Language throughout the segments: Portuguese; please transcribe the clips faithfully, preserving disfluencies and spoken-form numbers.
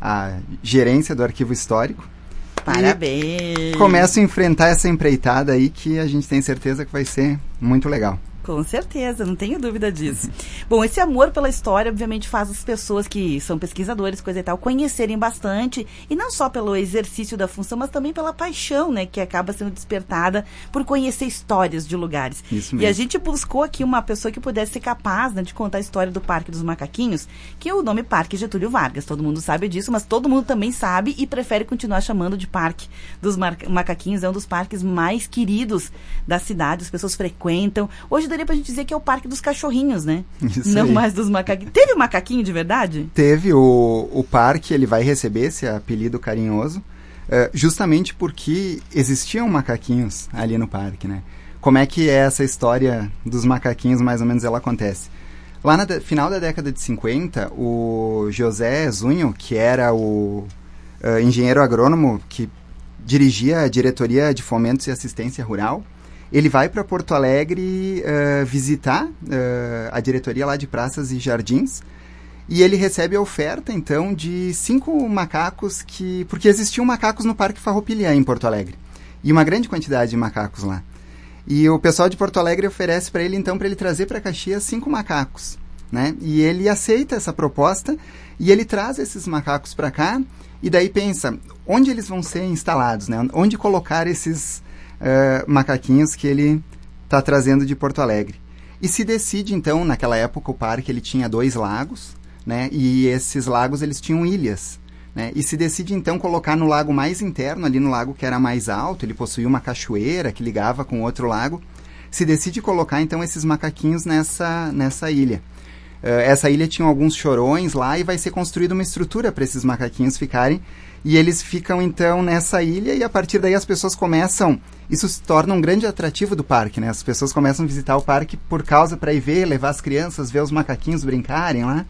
a gerência do Arquivo Histórico. Parabéns! E começo a enfrentar essa empreitada aí que a gente tem certeza que vai ser muito legal. Com certeza, não tenho dúvida disso. Bom, esse amor pela história, obviamente, faz as pessoas que são pesquisadores, coisa e tal, conhecerem bastante, e não só pelo exercício da função, mas também pela paixão, né, que acaba sendo despertada por conhecer histórias de lugares. Isso mesmo. E a gente buscou aqui uma pessoa que pudesse ser capaz, né, de contar a história do Parque dos Macaquinhos, que é o nome Parque Getúlio Vargas. Todo mundo sabe disso, mas todo mundo também sabe e prefere continuar chamando de Parque dos Macaquinhos. É um dos parques mais queridos da cidade, as pessoas frequentam. Hoje daria pra gente dizer que é o Parque dos Cachorrinhos, né? Isso Não aí. mais dos macaquinhos. Teve macaquinho de verdade? Teve. O, o parque, ele vai receber esse apelido carinhoso, uh, justamente porque existiam macaquinhos ali no parque, né? Como é que é essa história dos macaquinhos, mais ou menos, ela acontece? Lá no final da década de cinquenta, o José Zunho, que era o uh, engenheiro agrônomo que dirigia a Diretoria de Fomentos e Assistência Rural, ele vai para Porto Alegre uh, visitar uh, a diretoria lá de Praças e Jardins, e ele recebe a oferta, então, de cinco macacos que... Porque existiam macacos no Parque Farroupilha, em Porto Alegre, e uma grande quantidade de macacos lá. E o pessoal de Porto Alegre oferece para ele, então, para ele trazer para Caxias cinco macacos, né? E ele aceita essa proposta, e ele traz esses macacos para cá, e daí pensa, onde eles vão ser instalados, né? Onde colocar esses... Uh, macaquinhos que ele está trazendo de Porto Alegre. E se decide, então, naquela época o parque ele tinha dois lagos, né, e esses lagos eles tinham ilhas, né, e se decide, então, colocar no lago mais interno, ali no lago que era mais alto, ele possuía uma cachoeira que ligava com outro lago, se decide colocar, então, esses macaquinhos nessa, nessa ilha. Uh, essa ilha tinha alguns chorões lá e vai ser construída uma estrutura para esses macaquinhos ficarem. E eles ficam, então, nessa ilha e, a partir daí, as pessoas começam... Isso se torna um grande atrativo do parque, né? As pessoas começam a visitar o parque por causa, para ir ver, levar as crianças, ver os macaquinhos brincarem lá.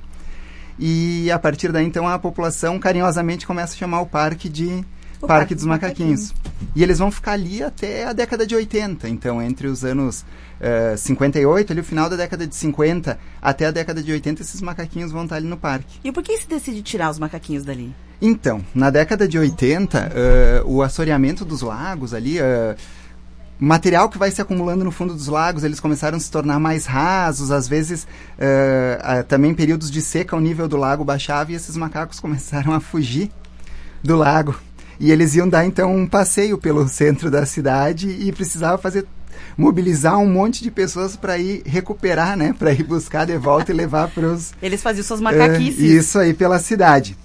E, a partir daí, então, a população carinhosamente começa a chamar o parque de o Parque, parque dos Macaquinhos. Macaquinhos. E eles vão ficar ali até a década de oitenta. Então, entre os anos uh, cinquenta e oito, ali o final da década de cinquenta, até a década de oitenta, esses macaquinhos vão estar ali no parque. E por que se decide tirar os macaquinhos dali? Então, na década de oitenta, uh, o assoreamento dos lagos ali, uh, material que vai se acumulando no fundo dos lagos, eles começaram a se tornar mais rasos, às vezes uh, uh, também períodos de seca, o nível do lago baixava e esses macacos começaram a fugir do lago. E eles iam dar, então, um passeio pelo centro da cidade e precisava fazer... mobilizar um monte de pessoas para ir recuperar, né? Para ir buscar de volta e levar para os... Eles faziam suas macaquices. Uh, isso aí, pela cidade.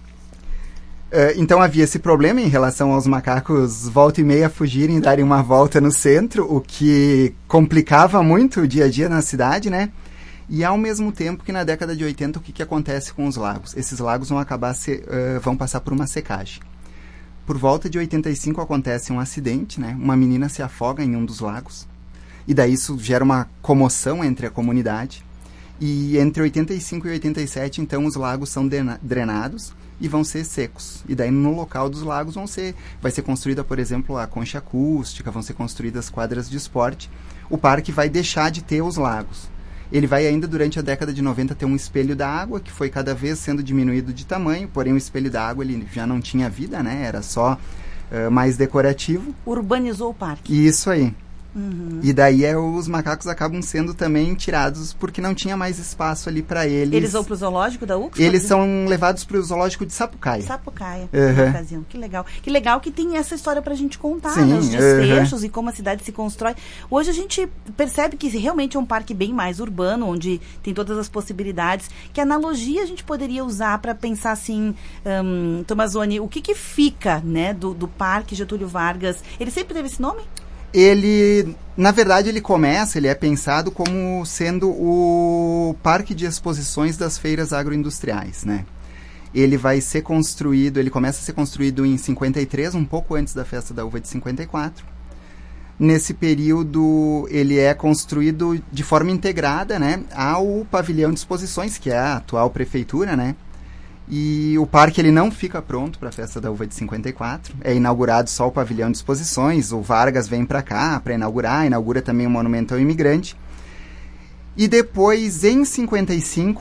Uh, então havia esse problema em relação aos macacos volta e meia fugirem e darem uma volta no centro, o que complicava muito o dia a dia na cidade, né? E ao mesmo tempo que na década de oitenta, o que, que acontece com os lagos? Esses lagos vão acabar se, uh, vão passar por uma secagem. Por volta de oitenta e cinco acontece um acidente, né? Uma menina se afoga em um dos lagos. E daí isso gera uma comoção entre a comunidade. E entre oitenta e cinco e oitenta e sete, então, os lagos são drenados e vão ser secos. E daí no local dos lagos vão ser, vai ser construída, por exemplo, a concha acústica, vão ser construídas quadras de esporte. O parque vai deixar de ter os lagos. Ele vai ainda, durante a década de noventa, ter um espelho da água, que foi cada vez sendo diminuído de tamanho, porém o espelho da água ele já não tinha vida, né? Era só uh, mais decorativo. Urbanizou o parque. Isso aí. Uhum. E daí é, os macacos acabam sendo também tirados porque não tinha mais espaço ali para eles. Eles vão para o zoológico da U C S? Eles são levados para o zoológico de Sapucaia. Sapucaia, uhum. na ocasião. Que legal. Que legal que tem essa história para a gente contar, Sim, né? Os desfechos uhum. e como a cidade se constrói. Hoje a gente percebe que realmente é um parque bem mais urbano, onde tem todas as possibilidades. Que analogia a gente poderia usar para pensar assim, um, Tomazoni, o que que fica, né, do, do Parque Getúlio Vargas? Ele sempre teve esse nome? Ele, na verdade, ele começa, ele é pensado como sendo o parque de exposições das feiras agroindustriais, né? Ele vai ser construído, ele começa a ser construído em cinquenta e três, um pouco antes da festa da uva de cinquenta e quatro. Nesse período, ele é construído de forma integrada, né, ao pavilhão de exposições, que é a atual prefeitura, né? E o parque ele não fica pronto para a festa da uva de cinquenta e quatro. É inaugurado só o pavilhão de exposições. O Vargas vem para cá para inaugurar. Inaugura também o Monumento ao Imigrante. E depois, em cinquenta e cinco,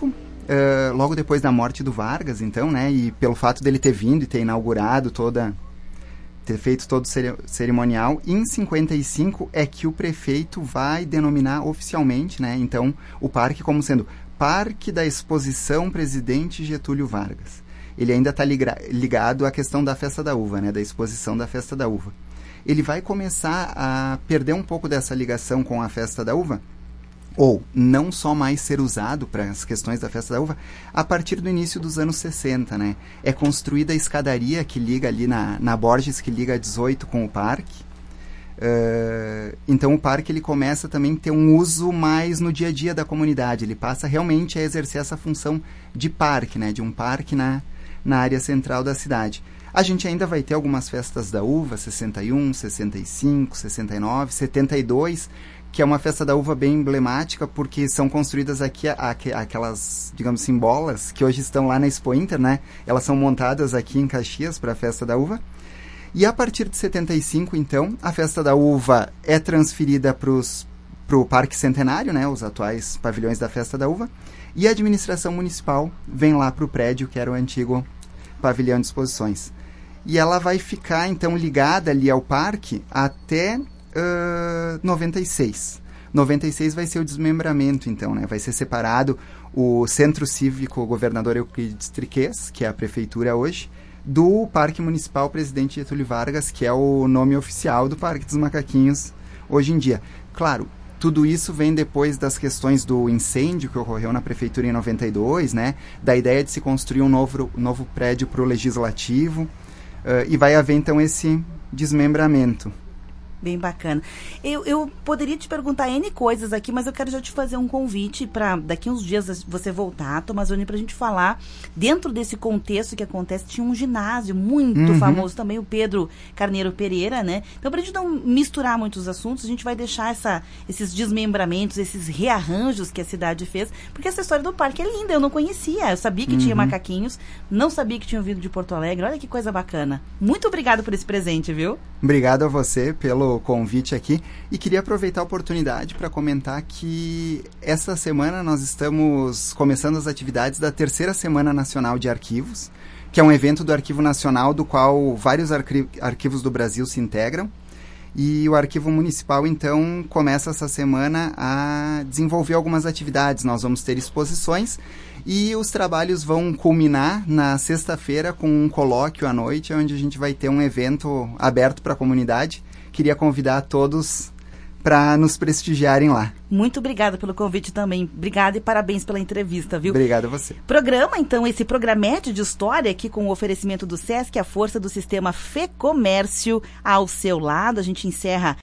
uh, logo depois da morte do Vargas, então, né, e pelo fato dele ter vindo e ter inaugurado toda, ter feito todo o ceri- cerimonial, em cinquenta e cinco é que o prefeito vai denominar oficialmente, né, então, o parque como sendo Parque da Exposição Presidente Getúlio Vargas. Ele ainda está liga- ligado à questão da Festa da Uva, né, da exposição da Festa da Uva. Ele vai começar a perder um pouco dessa ligação com a Festa da Uva, ou não só mais ser usado para as questões da Festa da Uva, a partir do início dos anos sessenta, né? É construída a escadaria que liga ali na, na Borges, que liga a dezoito com o parque. Uh, então o parque ele começa também a ter um uso mais no dia a dia da comunidade. Ele passa realmente a exercer essa função de parque, né? De um parque na, na área central da cidade. A gente ainda vai ter algumas festas da uva, sessenta e um, sessenta e cinco, sessenta e nove, setenta e dois, que é uma festa da uva bem emblemática, porque são construídas aqui a, a, aquelas, digamos assim, bolas, que hoje estão lá na Expo Inter, né? Elas são montadas aqui em Caxias para a festa da uva. E a partir de setenta e cinco, então, a festa da uva é transferida para o Parque Centenário, né? Os atuais pavilhões da festa da uva. E a administração municipal vem lá para o prédio, que era o antigo pavilhão de exposições. E ela vai ficar, então, ligada ali ao parque até uh, noventa e seis. noventa e seis vai ser o desmembramento, então, né? Vai ser separado o Centro Cívico Governador Euclides Triquez, que é a prefeitura hoje, do Parque Municipal Presidente Getúlio Vargas, que é o nome oficial do Parque dos Macaquinhos hoje em dia. Claro, tudo isso vem depois das questões do incêndio que ocorreu na prefeitura em noventa e dois, né? Da ideia de se construir um novo, novo prédio para o Legislativo, uh, e vai haver então esse desmembramento. Bem bacana. Eu, eu poderia te perguntar N coisas aqui, mas eu quero já te fazer um convite para daqui uns dias você voltar, Tomazoni, para a gente falar dentro desse contexto que acontece. Tinha um ginásio muito uhum. famoso também, o Pedro Carneiro Pereira, né? Então, para a gente não misturar muitos assuntos, a gente vai deixar essa, esses desmembramentos, esses rearranjos que a cidade fez, porque essa história do parque é linda, eu não conhecia. Eu sabia que uhum. tinha macaquinhos, não sabia que tinham vindo de Porto Alegre. Olha que coisa bacana. Muito obrigado por esse presente, viu? Obrigado a você pelo convite aqui, e queria aproveitar a oportunidade para comentar que essa semana nós estamos começando as atividades da terceira Semana Nacional de Arquivos, que é um evento do Arquivo Nacional do qual vários arqui- arquivos do Brasil se integram, e o Arquivo Municipal então começa essa semana a desenvolver algumas atividades. Nós vamos ter exposições e os trabalhos vão culminar na sexta-feira com um colóquio à noite, onde a gente vai ter um evento aberto para a comunidade. Queria convidar a todos para nos prestigiarem lá. Muito obrigada pelo convite também. Obrigada e parabéns pela entrevista, viu? Obrigado a você. Programa, então, esse programete de história aqui com o oferecimento do Sesc, a força do sistema Fê Comércio ao seu lado. A gente encerra